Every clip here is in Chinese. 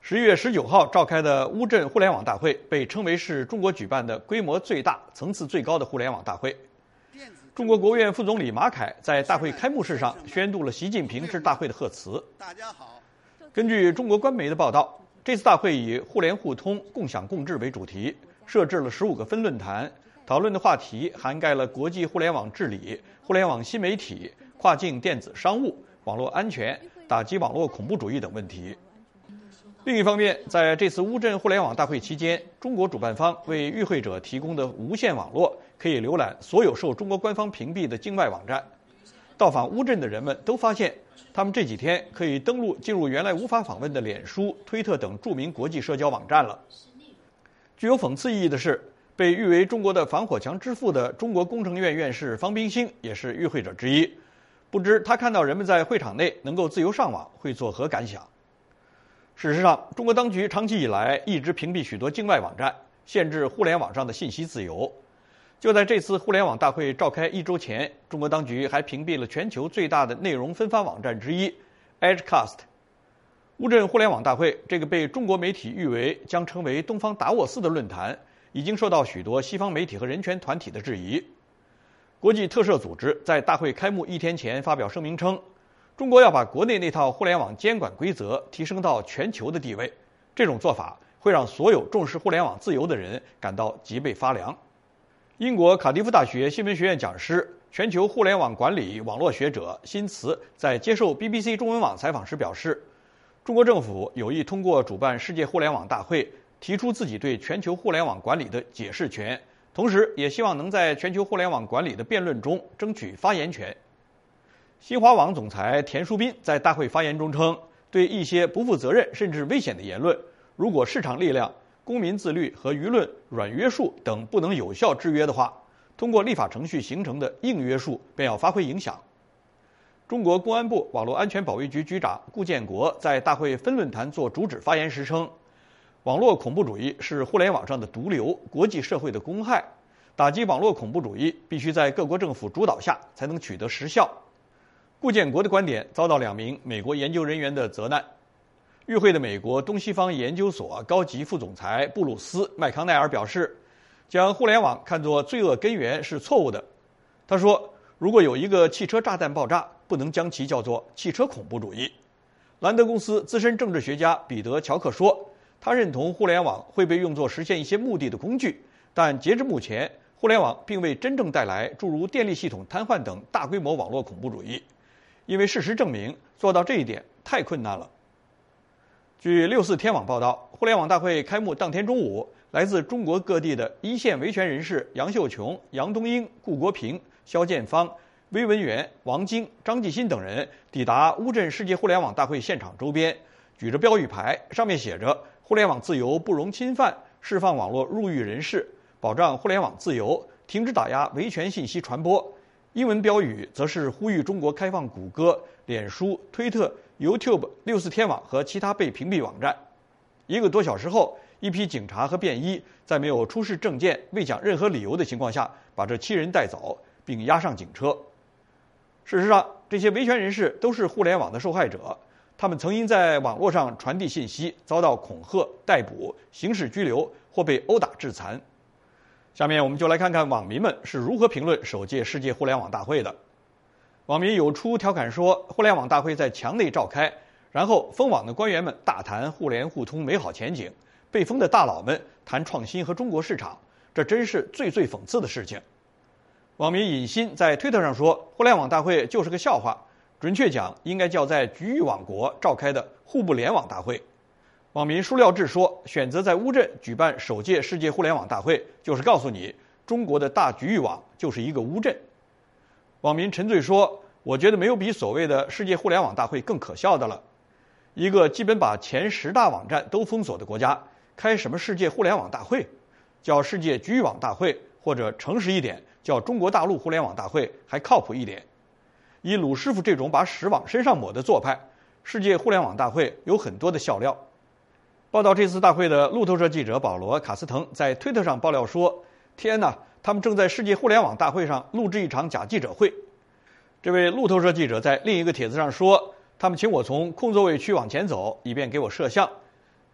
11月19号召开的乌镇互联网大会被称为是中国举办的规模最大、层次最高的互联网大会。中国国务院副总理马凯在大会开幕式上宣读了习近平致大会的贺词。 大家好。 根据中国官媒的报道，这次大会以互联互通、共享共治为主题，设置了15个分论坛，讨论的话题涵盖了国际互联网治理、互联网新媒体、跨境电子商务、网络安全、打击网络恐怖主义等问题。另一方面，在这次乌镇互联网大会期间，中国主办方为与会者提供的无线网络可以浏览所有受中国官方屏蔽的境外网站。到访乌镇的人们都发现，他们这几天可以登录进入原来无法访问的脸书、推特等著名国际社交网站了。具有讽刺意义的是，被誉为中国的防火墙之父的中国工程院院士方冰星也是与会者之一。不知他看到人们在会场内能够自由上网，会作何感想？事实上，中国当局长期以来一直屏蔽许多境外网站，限制互联网上的信息自由。就在这次互联网大会召开1周前，中国当局还屏蔽了全球最大的内容分发网站之一 Edgecast。乌镇互联网大会这个被中国媒体誉为将成为东方达沃斯的论坛，已经受到许多西方媒体和人权团体的质疑。国际特赦组织在大会开幕1天前发表声明称，中国要把国内那套互联网监管规则提升到全球的地位，这种做法会让所有重视互联网自由的人感到脊背发凉。英国卡迪夫大学新闻学院讲师、全球互联网管理网络学者辛茨在接受 BBC 中文网采访时表示，中国政府有意通过主办世界互联网大会，提出自己对全球互联网管理的解释权，同时也希望能在全球互联网管理的辩论中争取发言权。新华网总裁田书斌在大会发言中称，对一些不负责任甚至危险的言论，如果市场力量、公民自律和舆论软约束等不能有效制约的话，通过立法程序形成的硬约束便要发挥影响。中国公安部网络安全保卫局局长顾建国在大会分论坛做主旨发言时称，网络恐怖主义是互联网上的毒瘤，国际社会的公害，打击网络恐怖主义必须在各国政府主导下才能取得实效。顾建国的观点遭到2名美国研究人员的责难。与会的美国东西方研究所高级副总裁布鲁斯·麦康奈尔表示，将互联网看作罪恶根源是错误的。他说，如果有一个汽车炸弹爆炸，不能将其叫做汽车恐怖主义。兰德公司资深政治学家彼得·乔克说，他认同互联网会被用作实现一些目的的工具，但截至目前，互联网并未真正带来诸如电力系统瘫痪等大规模网络恐怖主义。因为事实证明，做到这一点太困难了。据64天网报道，互联网大会开幕当天中午，来自中国各地的一线维权人士杨秀琼、杨东英、顾国平、肖建芳、魏文元、王晶、张继新等人抵达乌镇世界互联网大会现场周边，举着标语牌，上面写着“互联网自由不容侵犯，释放网络入狱人士，保障互联网自由，停止打压维权信息传播”。英文标语则是呼吁中国开放谷歌、脸书、推特、YouTube、64天网和其他被屏蔽网站。1个多小时后，一批警察和便衣在没有出示证件、未讲任何理由的情况下，把这7人带走，并押上警车。事实上，这些维权人士都是互联网的受害者，他们曾因在网络上传递信息，遭到恐吓、逮捕、刑事拘留或被殴打致残。下面我们就来看看网民们是如何评论首届世界互联网大会的。网民有出调侃说，互联网大会在墙内召开，然后封网的官员们大谈互联互通美好前景，被封的大佬们谈创新和中国市场，这真是最讽刺的事情。网民尹鑫在推特上说，互联网大会就是个笑话，准确讲应该叫在局域网国召开的互不联网大会。网民舒廖智说，选择在乌镇举办首届世界互联网大会，就是告诉你，中国的大局域网就是一个乌镇。网民陈醉说，我觉得没有比所谓的世界互联网大会更可笑的了。一个基本把前10大网站都封锁的国家，开什么世界互联网大会？叫世界局域网大会，或者诚实一点，叫中国大陆互联网大会还靠谱一点。以鲁师傅这种把屎往身上抹的做派，世界互联网大会有很多的笑料。报道这次大会的路透社记者保罗·卡斯滕在推特上爆料说，天哪，他们正在世界互联网大会上录制一场假记者会。这位路透社记者在另一个帖子上说，他们请我从空座位区往前走，以便给我摄像。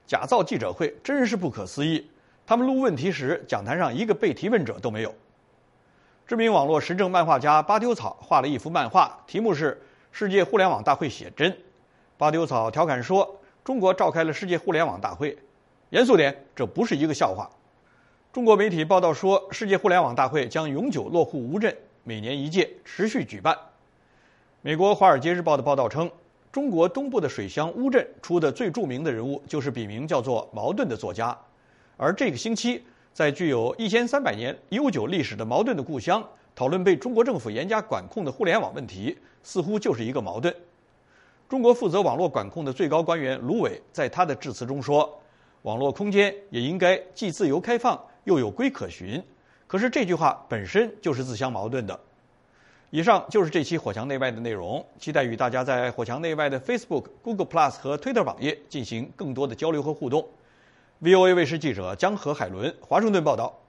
假造记者会真是不可思议。他们录问题时，讲坛上一个被提问者都没有。知名网络时政漫画家巴丢草画了一幅漫画，题目是“世界互联网大会写真”。巴丢草调侃说：“中国召开了世界互联网大会，严肃点，这不是一个笑话。”中国媒体报道说，世界互联网大会将永久落户乌镇，每年一届，持续举办。美国《华尔街日报》的报道称，中国东部的水乡乌镇出的最著名的人物就是笔名叫做茅盾的作家。而这个星期，在具有1300年悠久历史的茅盾的故乡，讨论被中国政府严加管控的互联网问题，似乎就是一个矛盾。中国负责网络管控的最高官员卢伟在他的致辞中说，网络空间也应该既自由开放又有规可循。可是这句话本身就是自相矛盾的。以上就是这期火墙内外的内容，期待与大家在火墙内外的 Facebook、Google Plus 和 Twitter 网页进行更多的交流和互动。VOA 卫视记者江河海伦华盛顿报道。